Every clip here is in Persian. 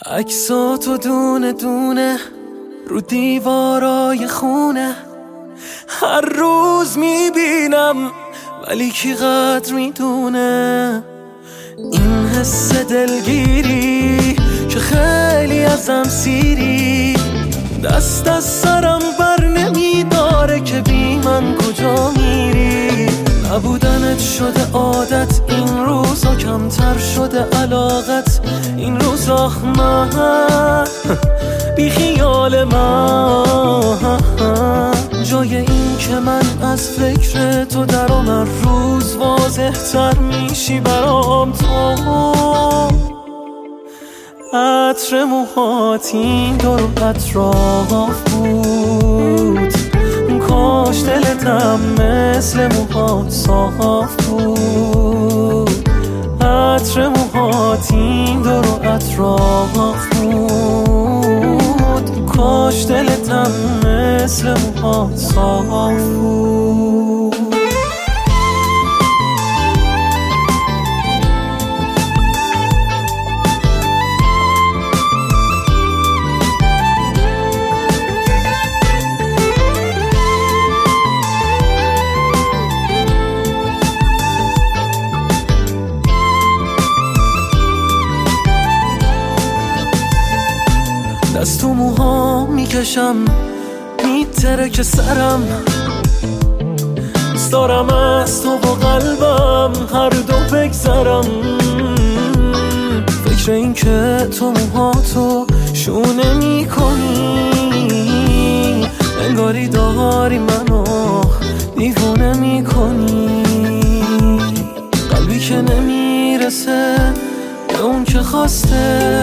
عکساتو دونه دونه رو دیوارای خونه هر روز میبینم، ولی کی قدر میدونه این حس دلگیری که خیلی ازم سیری. دست از سرم بر نمیداره که بی من کجا میری. نبودنت شده عادت، این روزا کمتر شده علاقت. این روزا من بی خیال من، جای این که من از فکر تو درام هر روز واضح تر میشی برام. تو عطر موهات این دور و اطراف بود، کاش دلتم مثل موهات صاف بود. عطر موهات این دور و اطراف بود، کاش دلتم مثل موهات صاف بود. دست تو موها میکشم میترکه سرم، دوست دارم از تو با قلبم هر دو بگذرم. فکر این که تو موهاتو شونه میکنی، انگاری داری منو دیوونه میکنی. قلبی که نمیرسه به اون که خواسته،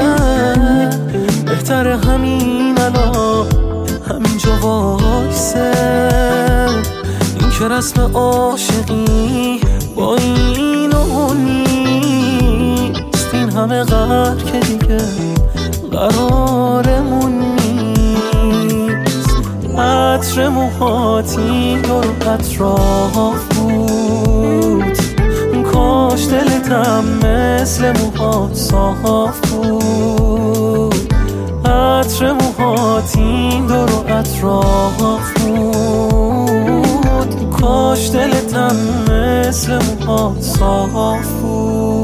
بهتر همین الان همینجا وایسه. این که رسم عاشقی با این و اون نیست، این همه قهر که دیگه قرارمون نیست. عطر موهات این دور و اطراف بود، کاش دلتم مثل موهات صاف بود. عطر موهات این دور و اطراف بود، کاش دلتم مثل موهات صاف بود.